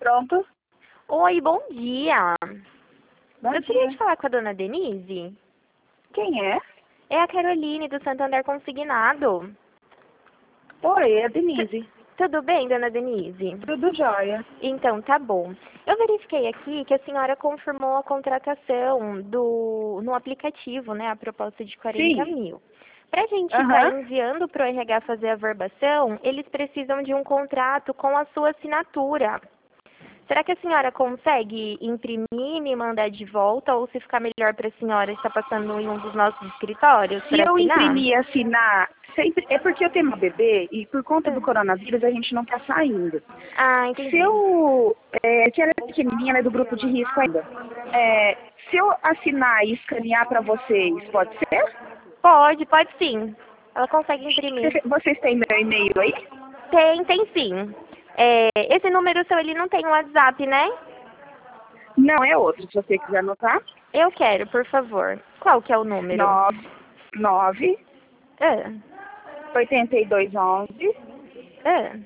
Pronto? Oi, bom dia. Bom Eu queria dia. te falar com a dona Denise. Quem é? É a Caroline, do Santander Consignado. Oi, é a Denise. Tudo bem, dona Denise? Tudo jóia. Então, tá bom. Eu verifiquei aqui que a senhora confirmou a contratação no aplicativo, né? A proposta de 40 Sim. mil. Para a gente estar Aham. enviando para o RH fazer a verbação, eles precisam de um contrato com a sua assinatura. Será que a senhora consegue imprimir e me mandar de volta, ou se ficar melhor para a senhora estar passando em um dos nossos escritórios Se para eu assinar? imprimir e assinar, sempre é porque eu tenho uma bebê e por conta do Ah, coronavírus a gente não tá saindo. Se entendi. eu, que ela é pequenininha, ela é do grupo de risco ainda. Se eu assinar e escanear para vocês, pode ser? Pode sim. Ela consegue imprimir. Vocês têm meu e-mail aí? Tem sim. Esse número seu, ele não tem um WhatsApp, né? Não, é outro, se você quiser anotar. Eu quero, por favor. Qual que é o número? 9 Ah, 8211 ah,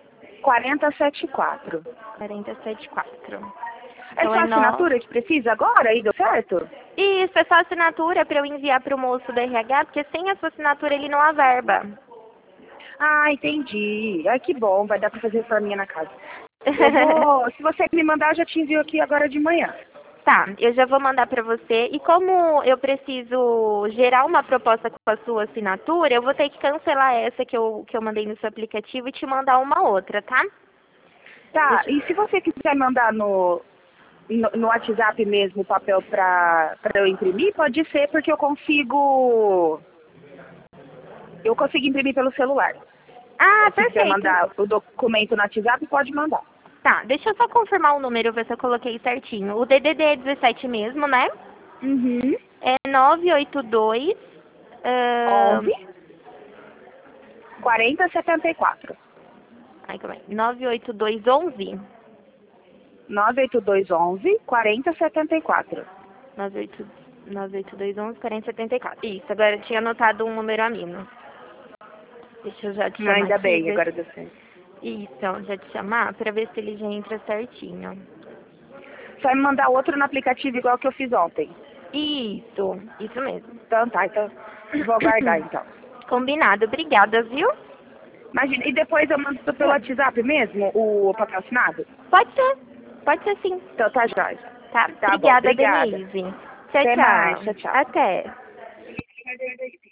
4074. 474. É Então só é assinatura que precisa agora? Aí deu certo? Isso, é só assinatura para eu enviar para o moço do RH, porque sem a sua assinatura ele não averba. Ah, entendi. Ai, que bom, vai dar pra fazer reforminha na casa. Eu vou, se você me mandar, eu já te envio aqui agora de manhã. Tá, eu já vou mandar para você. E como eu preciso gerar uma proposta com a sua assinatura, eu vou ter que cancelar essa que eu mandei no seu aplicativo e te mandar uma outra, tá? Tá, Deixa... e se você quiser mandar no WhatsApp mesmo o papel pra eu imprimir, pode ser porque eu consigo imprimir pelo celular. Se quiser Perfeito. mandar o documento no WhatsApp, pode mandar. Tá, deixa eu só confirmar o número, ver se eu coloquei certinho. O DDD é 17 mesmo, né? Uhum. É 982... 11 4074. Ai, calma aí. 98211? 98211 4074. 98 98211 4074. Isso, agora eu tinha anotado um número a menos. Deixa eu já te chamar Ainda aqui, bem, ver agora se... deu certo. Isso, já te chamar pra ver se ele já entra certinho. Só me mandar outro no aplicativo igual que eu fiz ontem. Isso mesmo. Então tá, então vou aguardar então. Combinado, obrigada, viu? Imagina, e depois eu mando pelo Ah, WhatsApp mesmo o papel assinado? pode ser sim. Então tá jóia. Tá? Tá bom, Obrigada, obrigada. Denise. Tchau, Até mais, tchau. tchau, tchau. Até.